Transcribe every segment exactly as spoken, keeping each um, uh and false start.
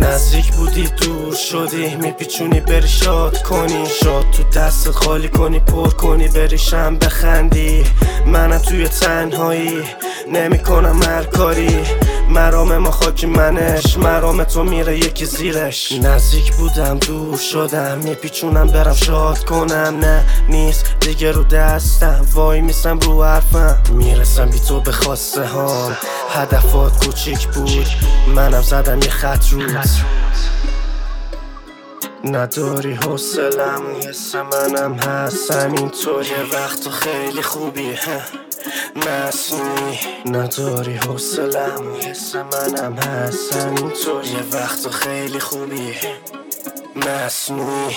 نزدیک بودی دور شدی، میپیچونی بری شاد کنی، شاد تو دستت خالی کنی پر کنی بری شم بخندی. منم توی تنهایی نمیکنم هر کاری، مرام ما خاکی منش، مرام تو میره یکی زیرش. نزدیک بودم دور شدم، میپیچونم برم شاد کنم، نه نیست دیگه رو دستم، وای میسم رو حرفم، میرسم بی تو به خواسته هام. هدفات کوچیک بود منم زدم یه خط روت، نداری حوصلم حس منم هست همینطور، یه وقت خیلی خوبی مصنوعی. نداری حوصلم حس منم هست همینطور، یه وقت خیلی خوبی مصنوعی.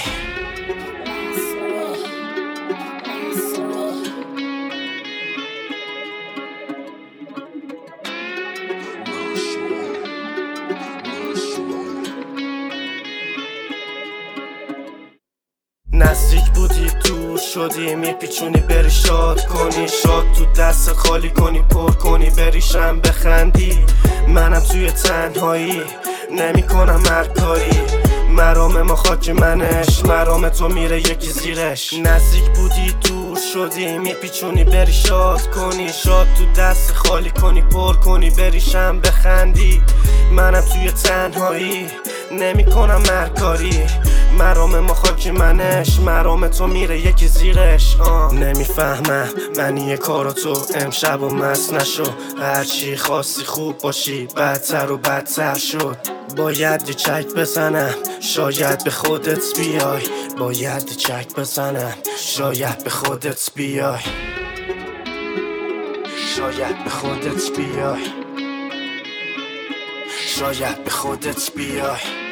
نزدیک بودی دور شدی، میپیچونی بری شاد کنی، شاد تو دست خالی کنی پر کنی بری شم بخندی. منم توی تنهایی نمیکنم هر کاری، مرام ما خاک منش، مرام تو میره یکی زیرش. نزدیک بودی دور شدی، میپیچونی بری شاد کنی، شاد تو دست خالی کنی پر کنی بری شم بخندی. منم توی تنهایی نمیکنم هر کاری، مرام ما خاک منش، مرام تو میره یکی زیرش. آه. نمیفهمم من یه کارا تو امشب و مست نشو، هرچی خواستی خوب باشی بدتر و بدتر شد. باید یه چک بزنم شاید به خودت بیای، باید یه چک بزنم شاید به خودت بیای، شاید به خودت بیای، شاید به خودت بیای.